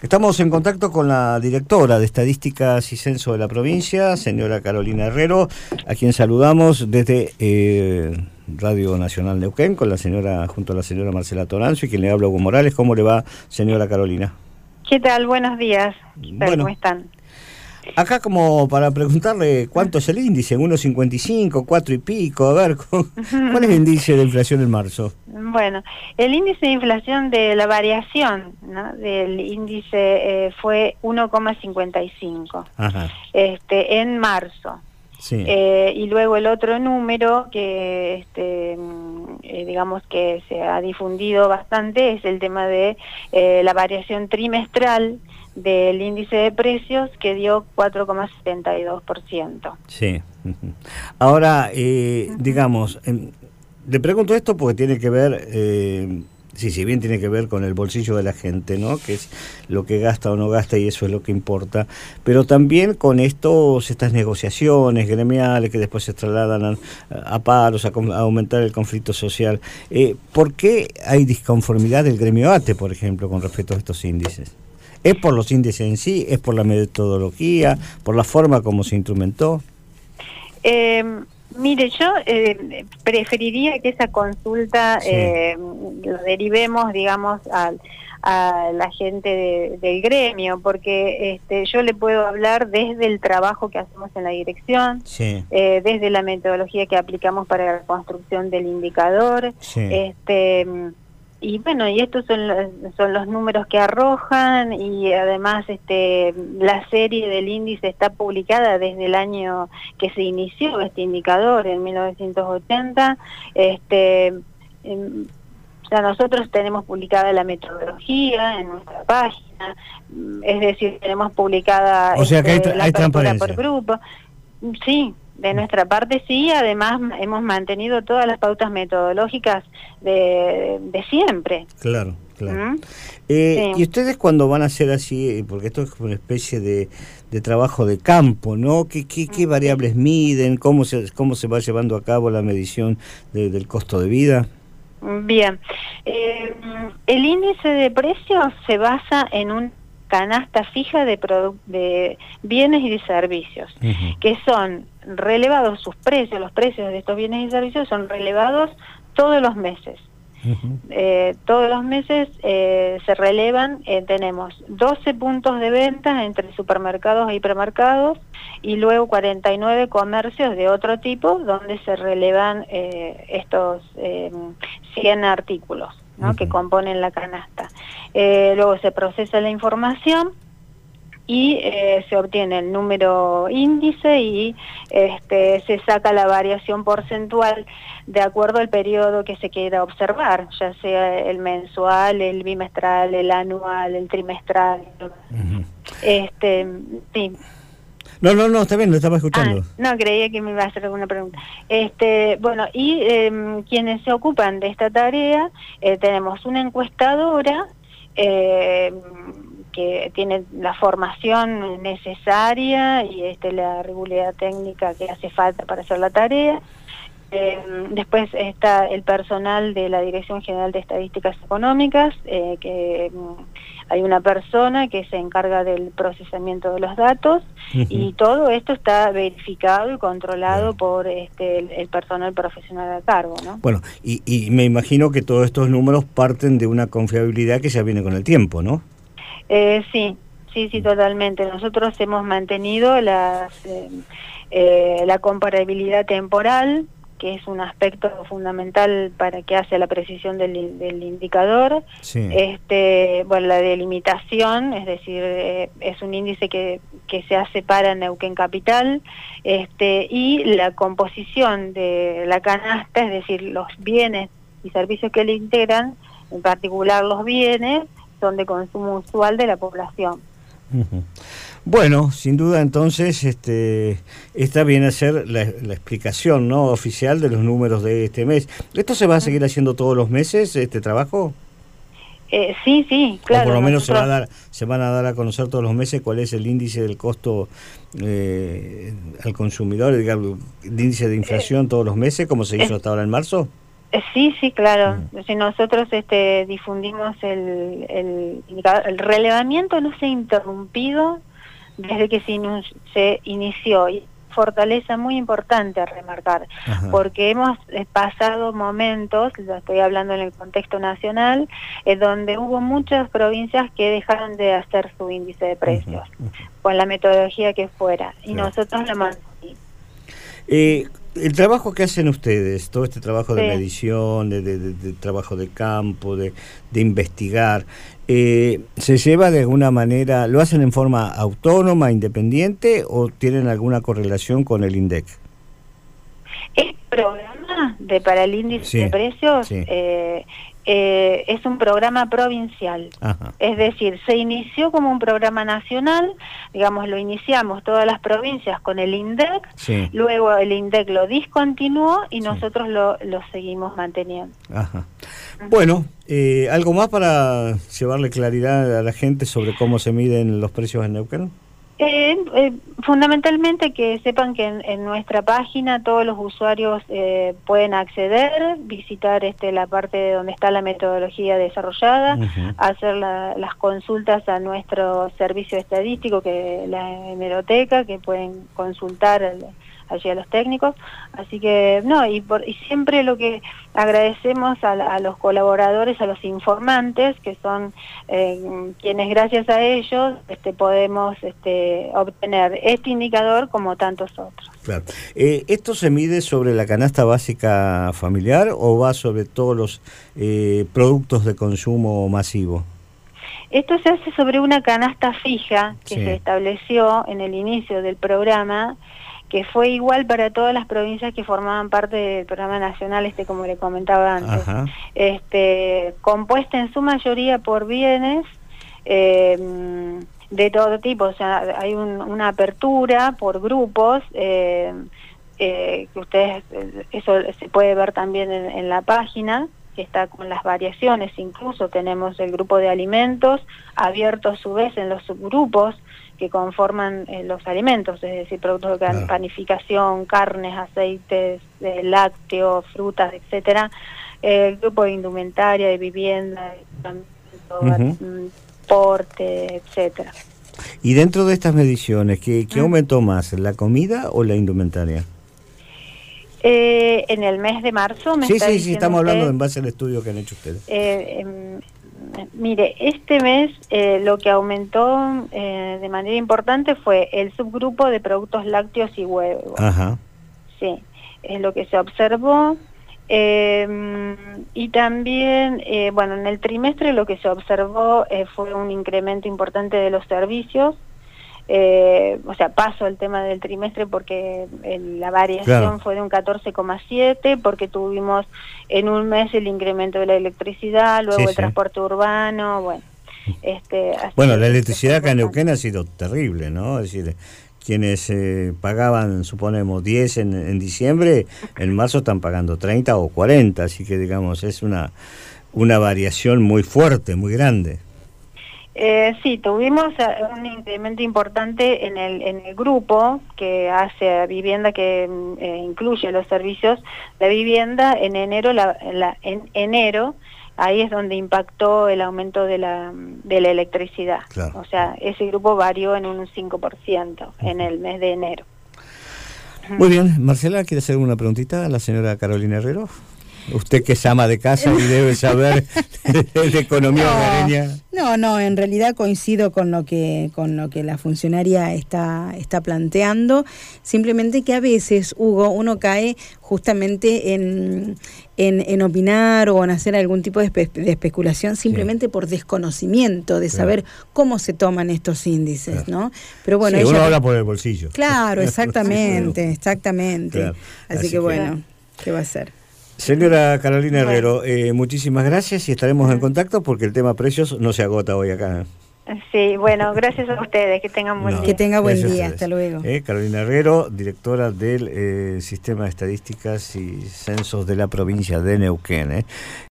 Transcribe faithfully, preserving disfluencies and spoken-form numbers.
Estamos en contacto con la directora de Estadísticas y Censo de la provincia, señora Carolina Herrero, a quien saludamos desde eh, Radio Nacional Neuquén, con la señora, junto a la señora Marcela Toranzo y quien le habla Hugo Morales. ¿Cómo le va, señora Carolina? ¿Qué tal? Buenos días. Bueno, ¿Cómo están? Acá como para preguntarle cuánto es el índice, uno cincuenta y cinco, cuatro y pico, a ver, ¿cuál es el índice de inflación en marzo? Bueno, el índice de inflación de la variación, ¿no?, del índice eh, fue uno coma cincuenta y cinco este, en marzo. Sí. Eh, y luego el otro número que este, eh, digamos que se ha difundido bastante es el tema de eh, la variación trimestral del índice de precios, que dio cuatro coma setenta y dos por ciento. Sí. Ahora, eh, uh-huh. digamos, eh, le pregunto esto porque tiene que ver, eh, sí, si bien tiene que ver con el bolsillo de la gente, ¿no?, que es lo que gasta o no gasta y eso es lo que importa, pero también con estos estas negociaciones gremiales que después se trasladan a, a paros, a, a aumentar el conflicto social. Eh, ¿Por qué hay disconformidad del gremio ATE, por ejemplo, con respecto a estos índices? ¿Es por los índices en sí? ¿Es por la metodología? ¿Por la forma como se instrumentó? Eh, mire, yo eh, preferiría que esa consulta sí. eh, lo derivemos, digamos, al, a la gente de, del gremio, porque este, yo le puedo hablar desde el trabajo que hacemos en la dirección, sí. eh, desde la metodología que aplicamos para la construcción del indicador, sí. este y bueno, y estos son los, son los números que arrojan, y además este la serie del índice está publicada desde el año que se inició este indicador, en mil novecientos ochenta. Este, en, o sea, nosotros tenemos publicada la metodología en nuestra página, es decir, tenemos publicada o sea, este, que hay, la hay apertura por grupo. Sí. De nuestra parte sí, además hemos mantenido todas las pautas metodológicas de, de siempre. Claro, claro. ¿Mm? Eh, sí. Y ustedes cuando van a hacer así, porque esto es una especie de, de trabajo de campo, ¿no? ¿Qué, qué, qué variables miden? ¿Cómo se, cómo se va llevando a cabo la medición de, del costo de vida? Bien, eh, el índice de precios se basa en un canasta fija de, de bienes y de servicios, uh-huh. que son relevados sus precios, los precios de estos bienes y servicios son relevados todos los meses. Uh-huh. eh, todos los meses eh, se relevan, eh, tenemos doce puntos de venta entre supermercados e hipermercados, y luego cuarenta y nueve comercios de otro tipo donde se relevan eh, estos eh, cien artículos, ¿no?, uh-huh. que componen la canasta. Eh, luego se procesa la información y eh, se obtiene el número índice y este, se saca la variación porcentual de acuerdo al periodo que se quiera observar, ya sea el mensual, el bimestral, el anual, el trimestral. Uh-huh. este, sí. No, no, no, está bien, lo estaba escuchando. Ah, no, creía que me iba a hacer alguna pregunta. Este, bueno, y eh, quienes se ocupan de esta tarea, eh, tenemos una encuestadora eh, que tiene la formación necesaria y este, la regularidad técnica que hace falta para hacer la tarea. Eh, después está el personal de la Dirección General de Estadísticas Económicas, eh, que mm, hay una persona que se encarga del procesamiento de los datos, uh-huh. y todo esto está verificado y controlado uh-huh. por este, el, el personal profesional a cargo, ¿no? Bueno, y, y me imagino que todos estos números parten de una confiabilidad que ya viene con el tiempo, ¿no? Eh, sí, sí, sí, totalmente. Nosotros hemos mantenido las, eh, eh, la comparabilidad temporal, que es un aspecto fundamental para que hace la precisión del, del indicador. Sí. Este, bueno, la delimitación, es decir, eh, es un índice que, que se hace para Neuquén Capital, este, y la composición de la canasta, es decir, los bienes y servicios que le integran, en particular los bienes, son de consumo usual de la población. Uh-huh. Bueno, sin duda entonces este, está bien hacer la, la explicación, ¿no?, oficial de los números de este mes. ¿Esto se va a seguir haciendo todos los meses, este trabajo? Eh, sí, sí, claro. O por lo menos nosotros... se, va a dar, se van a dar a conocer todos los meses cuál es el índice del costo eh, al consumidor, digamos, el índice de inflación eh, todos los meses, como se hizo eh, hasta ahora en marzo. Sí, sí, claro. Mm. Si nosotros este, difundimos el, el, el relevamiento, no se ha interrumpido desde que se, inu se inició. Y fortaleza muy importante a remarcar, Ajá. porque hemos eh, pasado momentos, lo estoy hablando en el contexto nacional, eh, donde hubo muchas provincias que dejaron de hacer su índice de precios, uh-huh. con la metodología que fuera, y claro. nosotros lo mantenimos. Eh, el trabajo que hacen ustedes, todo este trabajo de sí. medición, de, de, de, de trabajo de campo, de, de investigar, eh, ¿se lleva de alguna manera, lo hacen en forma autónoma, independiente, o tienen alguna correlación con el INDEC? El programa de para el índice sí, de precios sí. eh, eh, es un programa provincial. Ajá. Es decir, se inició como un programa nacional, digamos, lo iniciamos todas las provincias con el INDEC, sí. luego el INDEC lo discontinuó y sí. nosotros lo, lo seguimos manteniendo. Ajá. Bueno, eh, ¿algo más para llevarle claridad a la gente sobre cómo se miden los precios en Neuquén? Eh, eh, fundamentalmente que sepan que en, en nuestra página todos los usuarios eh, pueden acceder, visitar este la parte de donde está la metodología desarrollada, uh-huh. hacer la, las consultas a nuestro servicio estadístico, que la hemeroteca, que pueden consultar el, allí a los técnicos, así que no, y, por, y siempre lo que agradecemos a, a los colaboradores, a los informantes, que son eh, quienes gracias a ellos este, podemos este, obtener este indicador como tantos otros. Claro. Eh, ¿Esto se mide sobre la canasta básica familiar o va sobre todos los eh, productos de consumo masivo? Esto se hace sobre una canasta fija que sí. se estableció en el inicio del programa, que fue igual para todas las provincias que formaban parte del programa nacional, este como le comentaba antes, Ajá. este compuesta en su mayoría por bienes eh, de todo tipo, o sea, hay un, una apertura por grupos, eh, eh, que ustedes, eso se puede ver también en, en la página, que está con las variaciones, incluso tenemos el grupo de alimentos abierto a su vez en los subgrupos que conforman eh, los alimentos, es decir, productos de claro. panificación, carnes, aceites, eh, lácteos, frutas, etcétera. Eh, el grupo de indumentaria, de vivienda, de uh-huh. porte, etcétera. Y dentro de estas mediciones, ¿qué, qué uh-huh. aumentó más, la comida o la indumentaria? Eh, en el mes de marzo me sí, está sí, sí, estamos usted, hablando en base al estudio que han hecho ustedes. Eh, eh, mire, este mes eh, lo que aumentó eh, de manera importante fue el subgrupo de productos lácteos y huevos. Ajá. Sí, es lo que se observó. Eh, y también, eh, bueno, en el trimestre lo que se observó eh, fue un incremento importante de los servicios. Eh, o sea, paso el tema del trimestre porque el, la variación claro. fue de un catorce coma siete, porque tuvimos en un mes el incremento de la electricidad, luego sí, el sí. transporte urbano, bueno. Este, bueno, la electricidad acá en Neuquén ha sido terrible, ¿no? Es decir, quienes eh, pagaban, suponemos, diez en, en diciembre, en marzo están pagando treinta o cuarenta, así que digamos, es una, una variación muy fuerte, muy grande. Eh, sí, tuvimos un incremento importante en el en el grupo que hace vivienda, que eh, incluye los servicios de vivienda. En enero, la, la, en enero, ahí es donde impactó el aumento de la de la electricidad. Claro. O sea, ese grupo varió en un cinco por ciento en el mes de enero. Muy bien, Marcela, ¿quiere hacer una preguntita a la señora Carolina Herrero? Usted que es ama de casa y debe saber de, de economía hogareña. No, no, en realidad coincido con lo que con lo que la funcionaria está está planteando. Simplemente que a veces, Hugo, uno cae justamente en, en, en opinar o en hacer algún tipo de, espe de especulación simplemente sí. por desconocimiento de claro. saber cómo se toman estos índices, claro. ¿no? Pero bueno, sí, ella, uno habla por el bolsillo. Claro, exactamente, exactamente. Claro. Así, Así que, que bueno, ¿qué va a ser? Señora Carolina Herrero, eh, muchísimas gracias y estaremos en contacto porque el tema precios no se agota hoy acá. Sí, bueno, gracias a ustedes, que tengan buen no, día. Que tenga buen día, hasta luego. Eh, Carolina Herrero, directora del eh, Sistema de Estadísticas y Censos de la provincia de Neuquén. Eh.